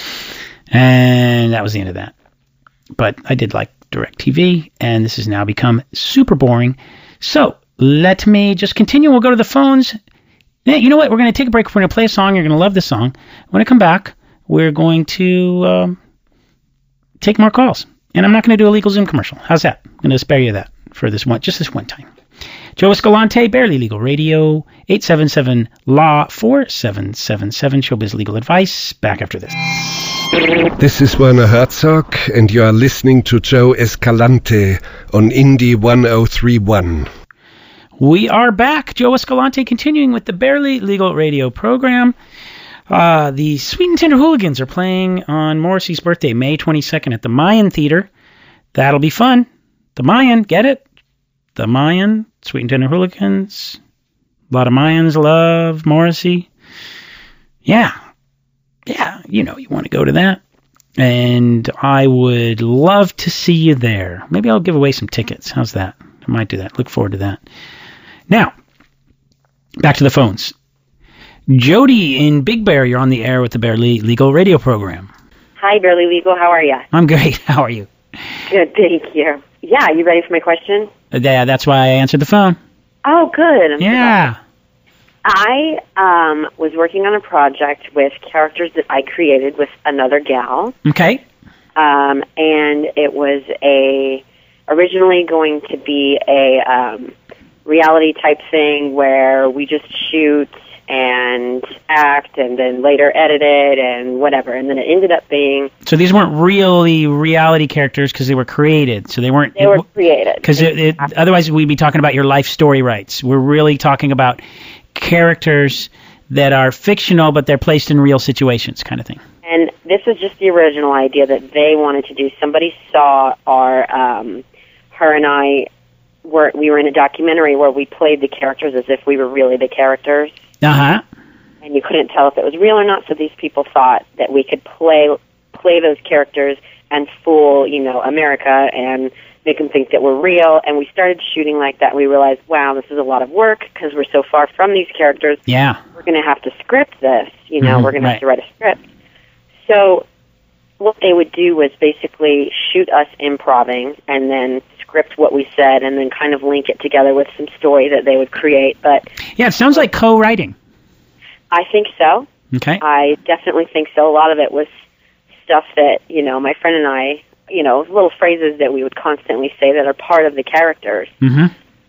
And that was the end of that. But I did like DirecTV, and this has now become super boring. So let me just continue. We'll go to the phones. Yeah, you know what? We're going to take a break. We're going to play a song. You're going to love this song. When I come back, we're going to um, take more calls. And I'm not going to do a Legal Zoom commercial. How's that? I'm going to spare you that for this one, just this one time. Joe Escalante, Barely Legal Radio, eight seven seven L A W, four seven seven seven, Showbiz Legal Advice. Back after this. This is Werner Herzog, and you are listening to Joe Escalante on Indie one oh three one. We are back. Joe Escalante continuing with the Barely Legal Radio program. Uh, the Sweet and Tender Hooligans are playing on Morrissey's birthday, May twenty-second, at the Mayan Theater. That'll be fun. The Mayan, get it? The Mayan, Sweet and Tender Hooligans. A lot of Mayans love Morrissey. Yeah. Yeah, you know, you want to go to that. And I would love to see you there. Maybe I'll give away some tickets. How's that? I might do that. Look forward to that. Now, back to the phones. Jody in Big Bear, you're on the air with the Barely Legal Radio program. Hi, Barely Legal. How are you? I'm great. How are you? Good, thank you. Yeah, you ready for my question? Uh, yeah, that's why I answered the phone. Oh, good. I'm yeah. I um, was working on a project with characters that I created with another gal. Okay. Um, and it was a originally going to be a um, reality type thing where we just shoot and act and then later edit it and whatever. And then it ended up being... So these weren't really reality characters because they were created. So they weren't... They were created. Because it, it, otherwise we'd be talking about your life story rights. We're really talking about characters that are fictional, but they're placed in real situations kind of thing. And this was just the original idea that they wanted to do. Somebody saw our... Um, her and I, were we were in a documentary where we played the characters as if we were really the characters. Uh-huh. And you couldn't tell if it was real or not, so these people thought that we could play play those characters and fool, you know, America and make them think that we're real. And we started shooting like that. And we realized, wow, this is a lot of work because we're so far from these characters. Yeah. We're going to have to script this. You know, Mhm, we're going right. to have to write a script. So what they would do was basically shoot us improvising and then script what we said and then kind of link it together with some story that they would create. But Yeah, it sounds like co-writing. I think so. Okay. I definitely think so. A lot of it was stuff that, you know, my friend and I, you know, little phrases that we would constantly say that are part of the characters. Mm-hmm.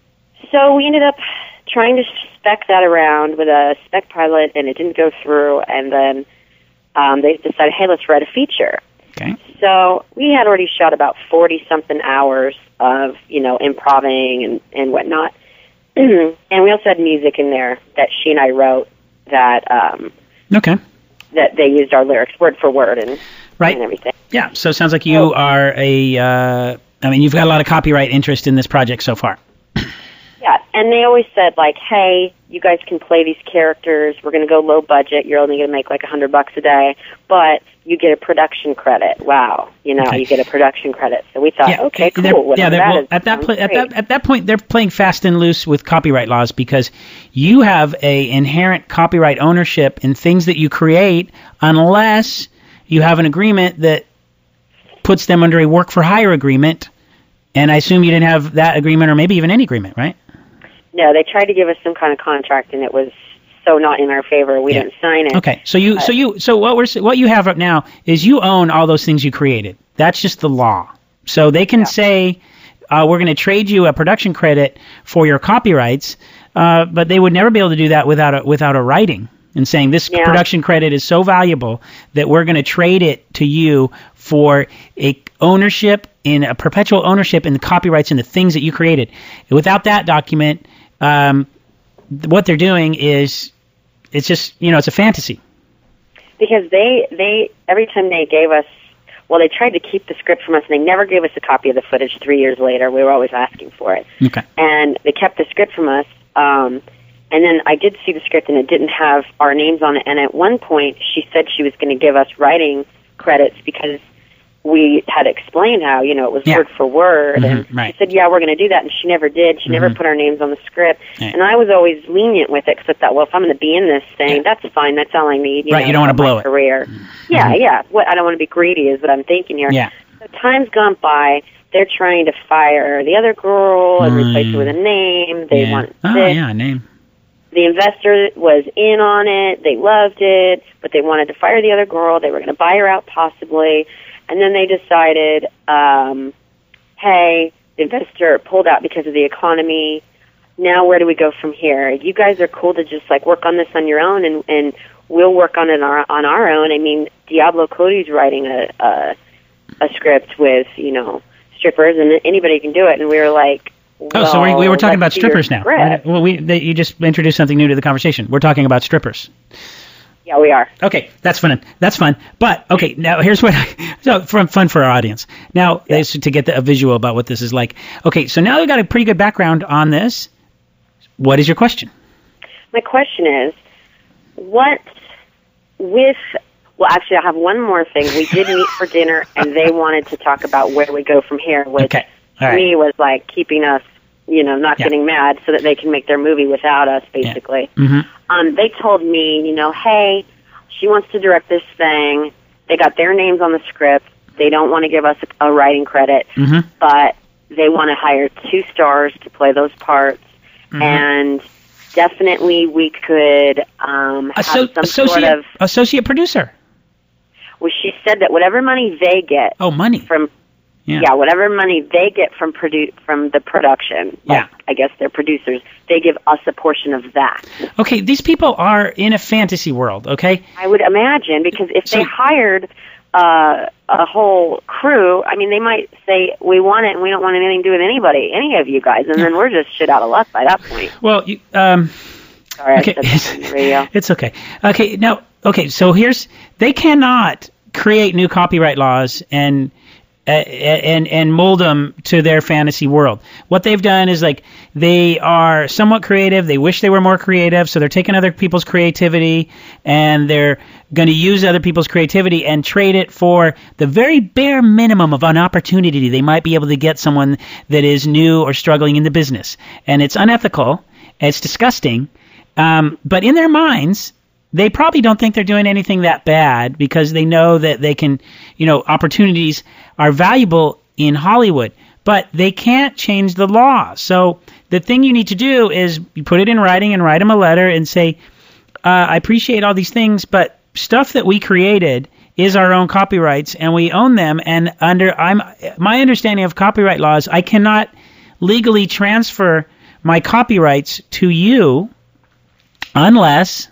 So we ended up trying to spec that around with a spec pilot, and it didn't go through, and then um, they decided, hey, let's write a feature. Okay. So we had already shot about forty-something hours of, you know, improvising and, and whatnot. And we also had music in there that she and I wrote that um, Okay. that they used our lyrics word for word and, Right. and everything. Yeah, so it sounds like you are a, uh, I mean, you've got a lot of copyright interest in this project so far. Yeah, and they always said, like, hey, you guys can play these characters. We're going to go low budget. You're only going to make like a hundred bucks a day, but you get a production credit. Wow, you know, Okay. you get a production credit. So we thought, Yeah, okay, cool. they're- whatever yeah, they're- that well, is, at that sounds pla- at great. that at that point, they're playing fast and loose with copyright laws because you have a inherent copyright ownership in things that you create, unless you have an agreement that puts them under a work for hire agreement. And I assume you didn't have that agreement, or maybe even any agreement, right? No, they tried to give us some kind of contract, and it was so not in our favor. We Yeah. didn't sign it. Okay, so you, so you, so what we're, s- what you have right now is you own all those things you created. That's just the law. So they can Yeah. say, uh, we're going to trade you a production credit for your copyrights, uh, but they would never be able to do that without a, without a writing and saying this Yeah. production credit is so valuable that we're going to trade it to you for a ownership in a perpetual ownership in the copyrights in the things that you created. Without that document, um, th- what they're doing is it's just, you know, it's a fantasy. Because they, they every time they gave us, well, they tried to keep the script from us, and they never gave us a copy of the footage three years later. We were always asking for it. Okay. And they kept the script from us. Um, and then I did see the script, and it didn't have our names on it. And at one point, she said she was going to give us writing credits because we had explained how, you know, it was Yeah. word for word. Mhm, And right. she said, yeah, we're going to do that. And she never did. She never Mhm. put our names on the script. Right. And I was always lenient with it because I thought, well, if I'm going to be in this thing, Yeah. that's fine. That's all I need. You Right, know, you don't wanna for my blow it. Career. Yeah, yeah. What I don't want to be greedy is what I'm thinking here. Yeah. So time's gone by. They're trying to fire the other girl and Mm. replace it with a name. They yeah. want Oh, this. yeah, name. The investor was in on it. They loved it, but they wanted to fire the other girl. They were going to buy her out possibly. And then they decided, um, hey, the investor pulled out because of the economy. Now where do we go from here? You guys are cool to just like work on this on your own, and, and we'll work on it on our, on our own. I mean, Diablo Cody's writing a, a a script with, you know, strippers, and anybody can do it. And we were like, Oh, so we, we were talking about let's do your strippers now. script. Well, we they, you just introduced something new to the conversation. We're talking about strippers. Yeah, we are. Okay, that's fun. That's fun. But okay, now here's what. I, so from fun for our audience. Now Yeah. is to get the, a visual about what this is like. Okay, so now we've got a pretty good background on this. What is your question? My question is, what with, well, actually, I have one more thing. We did meet for dinner, and they wanted to talk about where we go from here, which Okay, all to right. me was like keeping us, you know, not Yeah. getting mad so that they can make their movie without us, basically. Mm-hmm. Um, they told me, you know, hey, she wants to direct this thing. They got their names on the script. They don't want to give us a, a writing credit, Mm-hmm. but they want to hire two stars to play those parts. Mm-hmm. And definitely we could um, have Asso- some associate sort of. associate producer. Well, she said that whatever money they get Oh, money. from Yeah. yeah, whatever money they get from produ- from the production, Yeah. like, I guess they're producers, they give us a portion of that. Okay, these people are in a fantasy world. Okay. I would imagine, because if So- they hired uh, a whole crew, I mean, they might say, we want it and we don't want anything to do with anybody, any of you guys, and then we're just shit out of luck by that point. Well, you, um. Sorry, Okay. I said that on the radio. It's okay. Okay, now, okay, so here's, they cannot create new copyright laws and uh, and and mold them to their fantasy world. What they've done is like they are somewhat creative. They wish they were more creative, so they're taking other people's creativity and they're going to use other people's creativity and trade it for the very bare minimum of an opportunity they might be able to get someone that is new or struggling in the business. And it's unethical. It's disgusting. Um, but in their minds, they probably don't think they're doing anything that bad because they know that they can, you know, opportunities are valuable in Hollywood, but they can't change the law. So the thing you need to do is you put it in writing and write them a letter and say, uh, I appreciate all these things, but stuff that we created is our own copyrights and we own them. And under I'm my understanding of copyright laws, I cannot legally transfer my copyrights to you unless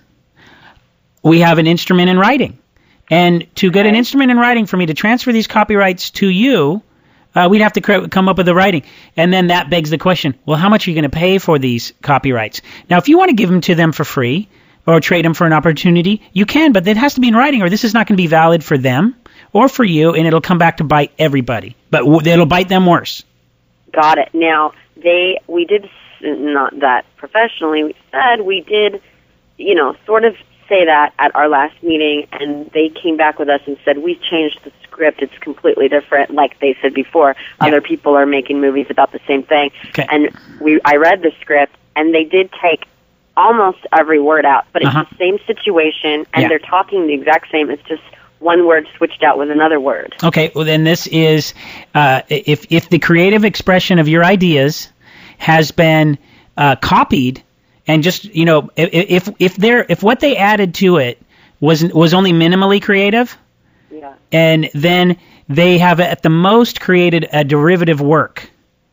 we have an instrument in writing. And to get an instrument in writing for me to transfer these copyrights to you, uh, we'd have to cre- come up with the writing. And then that begs the question, well, how much are you going to pay for these copyrights? Now, if you want to give them to them for free or trade them for an opportunity, you can, but it has to be in writing or this is not going to be valid for them or for you, and it'll come back to bite everybody. But w- it'll bite them worse. Got it. Now, they we did, not that professionally, we said we did, you know, sort of say that at our last meeting, and they came back with us and said, we've changed the script. It's completely different. Like they said before, yeah. Other people are making movies about the same thing. Okay. And we, I read the script, and they did take almost every word out, but it's uh-huh. the same situation, and yeah. they're talking the exact same. It's just one word switched out with another word. Okay, well then this is, uh, if if the creative expression of your ideas has been uh, copied, and just, you know, if if they're if what they added to it was was only minimally creative, yeah. and then they have at the most created a derivative work,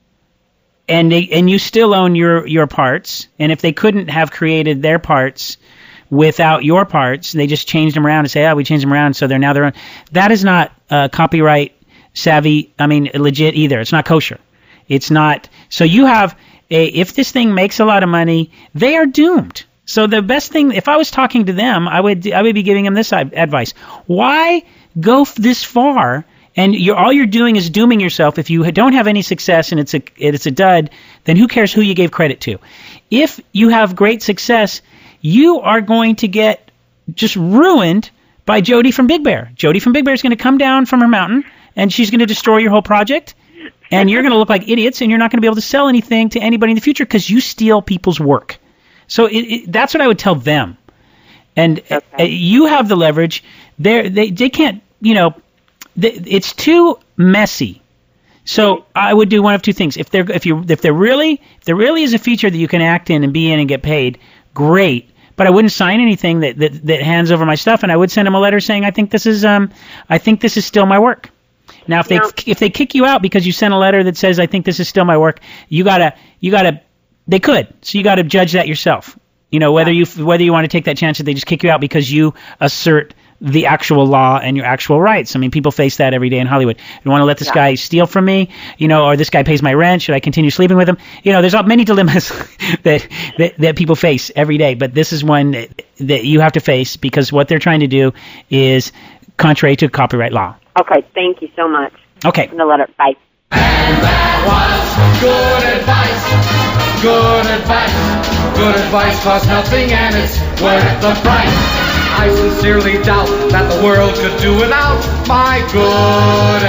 and they and you still own your your parts, and if they couldn't have created their parts without your parts, they just changed them around and say, oh, we changed them around, so they're now their own. That is not uh, copyright savvy. I mean, legit either. It's not kosher. It's not. So you have. If this thing makes a lot of money, they are doomed. So the best thing, if I was talking to them, I would I would be giving them this advice. Why go this far? And you're, all you're doing is dooming yourself. If you don't have any success and it's a it's a dud, then who cares who you gave credit to? If you have great success, you are going to get just ruined by Jody from Big Bear. Jody from Big Bear is going to come down from her mountain, and she's going to destroy your whole project. And you're going to look like idiots, and you're not going to be able to sell anything to anybody in the future because you steal people's work. So it, it, that's what I would tell them. And okay. uh, you have the leverage. They're, they they can't, you know, they, it's too messy. So I would do one of two things. If they're if you if there really if there really is a feature that you can act in and be in and get paid, great. But I wouldn't sign anything that, that, that hands over my stuff, and I would send them a letter saying I think this is um I think this is still my work. Now, if they no. if they kick you out because you sent a letter that says I think this is still my work, you gotta you gotta they could. So you gotta judge that yourself. You know, whether yeah. you whether you want to take that chance that they just kick you out because you assert the actual law and your actual rights. I mean, people face that every day in Hollywood. You want to let this yeah. guy steal from me, you know, or this guy pays my rent. Should I continue sleeping with him? You know, there's many dilemmas that, that that people face every day. But this is one that, that you have to face because what they're trying to do is contrary to copyright law. Okay, thank you so much. Okay. The letter. Bye. And that was good advice. Good advice. Good advice costs nothing and it's worth the price. I sincerely doubt that the world could do without my good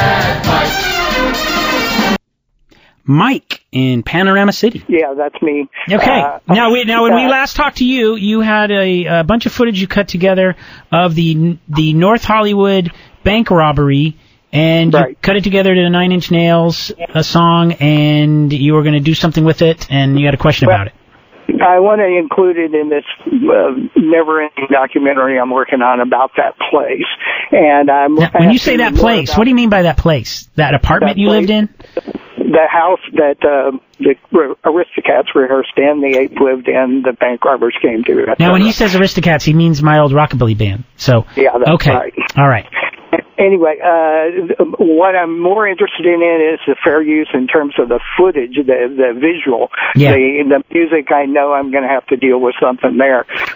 advice. Mike in Panorama City. Yeah, that's me. Okay. Uh, now, we, now when uh, we last talked to you, you had a, a bunch of footage you cut together of the the North Hollywood bank robbery, and right. you cut it together to Nine Inch Nails, a song, and you were going to do something with it, and you had a question well, about it. I want to include it in this uh, never-ending documentary I'm working on about that place. And I'm now, when you say that place, what do you mean by that place? That apartment that you place, lived in? The house that uh, the Aristocats rehearsed in, the Apes lived in, the bank robbers came to. That's now, when he says Aristocats, he means my old rockabilly band. So yeah, that's okay. right. All right. Anyway, uh, what I'm more interested in is the fair use in terms of the footage, the the visual, yeah. the the music. I know I'm going to have to deal with something there,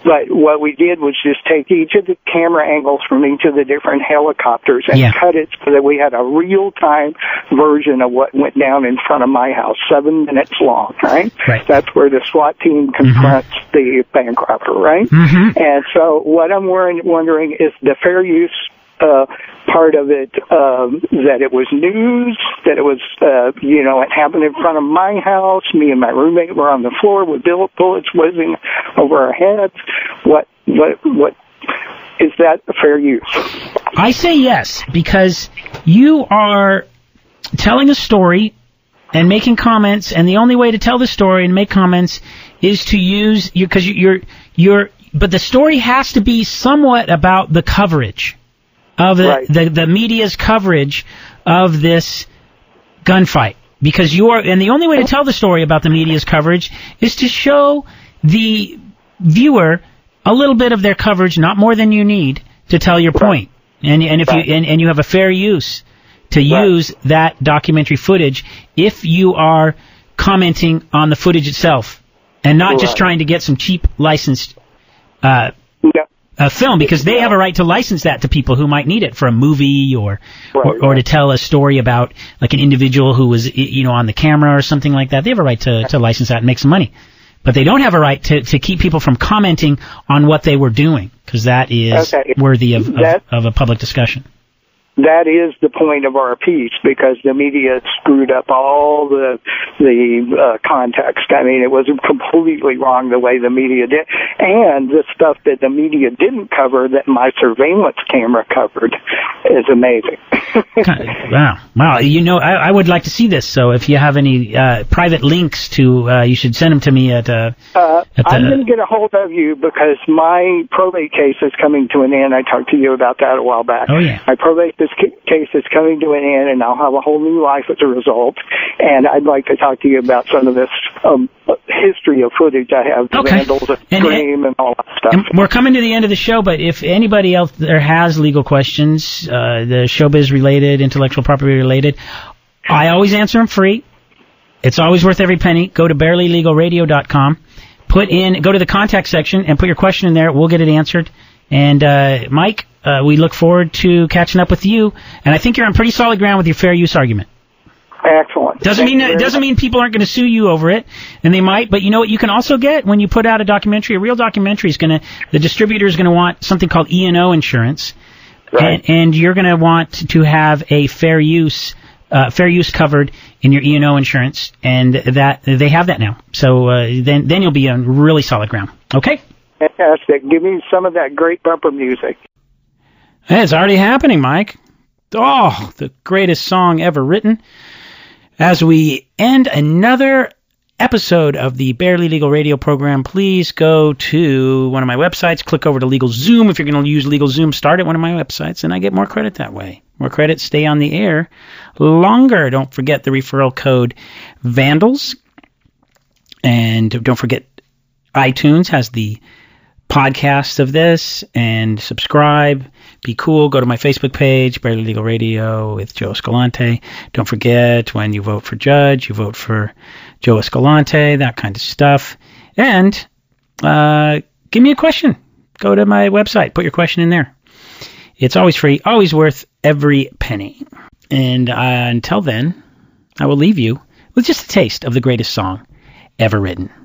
But what we did was just take each of the camera angles from each of the different helicopters and Yeah. cut it so that we had a real-time version of what went down in front of my house, seven minutes long, right? Right. That's where the SWAT team confronts mm-hmm. the bank robber, right? Mm-hmm. And so what I'm wondering is the fair use uh, part of it, um, that it was news, that it was, uh, you know, it happened in front of my house. Me and my roommate were on the floor with bullets whizzing over our heads. What, what, what, is that a fair use? I say yes, because you are telling a story and making comments, and the only way to tell the story and make comments is to use, because you're, you're, but the story has to be somewhat about the coverage of the, right. the, the media's coverage of this gunfight. Because you are, and the only way to tell the story about the media's coverage is to show the viewer a little bit of their coverage, not more than you need, to tell your point. And and if right. you and, and you have a fair use to right. use that documentary footage if you are commenting on the footage itself and not right. just trying to get some cheap licensed uh, yeah. uh, film, because they have a right to license that to people who might need it for a movie or right, or, or right. to tell a story about like an individual who was, you know, on the camera or something like that. They have a right to, to license that and make some money. But they don't have a right to, to keep people from commenting on what they were doing, because that is okay. worthy of, of, that, of a public discussion. That is the point of our piece, because the media screwed up all the the uh, context. I mean, it was completely wrong the way the media did, and the stuff that the media didn't cover that my surveillance camera covered is amazing. Wow, wow! You know, I, I would like to see this. So, if you have any uh, private links to, uh, you should send them to me at. Uh, uh, at the, I'm going to get a hold of you because my probate case is coming to an end. I talked to you about that a while back. Oh yeah. My probate this case is coming to an end, and I'll have a whole new life as a result. And I'd like to talk to you about some of this um, history of footage I have, the okay. vandals and and, Scream and all that stuff. And we're coming to the end of the show, but if anybody else there has legal questions, uh, the showbiz related, intellectual property related, I always answer them free. It's always worth every penny. Go to barely legal radio dot com. Put in, go to the contact section and put your question in there. We'll get it answered. And uh, Mike, uh, we look forward to catching up with you. And I think you're on pretty solid ground with your fair use argument. Excellent. Doesn't mean it doesn't mean people aren't going to sue you over it, and they might. But you know what you can also get when you put out a documentary? A real documentary is going to, the distributor is going to want something called E and O insurance, right. and, and you're going to want to have a fair use, uh, fair use covered in your E and O insurance, and that they have that now. So uh, then then you'll be on really solid ground. Okay. Fantastic. Give me some of that great bumper music. Hey, it's already happening, Mike. Oh, the greatest song ever written. As we end another episode of the Barely Legal Radio program, please go to one of my websites, click over to LegalZoom. If you're going to use LegalZoom, start at one of my websites, and I get more credit that way. More credit, stay on the air longer. Don't forget the referral code VANDALS. And don't forget iTunes has the podcast of this, and subscribe. Be cool. Go to my Facebook page, Barely Legal Radio with Joe Escalante. Don't forget, when you vote for Judge, you vote for Joe Escalante, that kind of stuff. And uh, give me a question. Go to my website. Put your question in there. It's always free, always worth every penny. And uh, until then, I will leave you with just a taste of the greatest song ever written.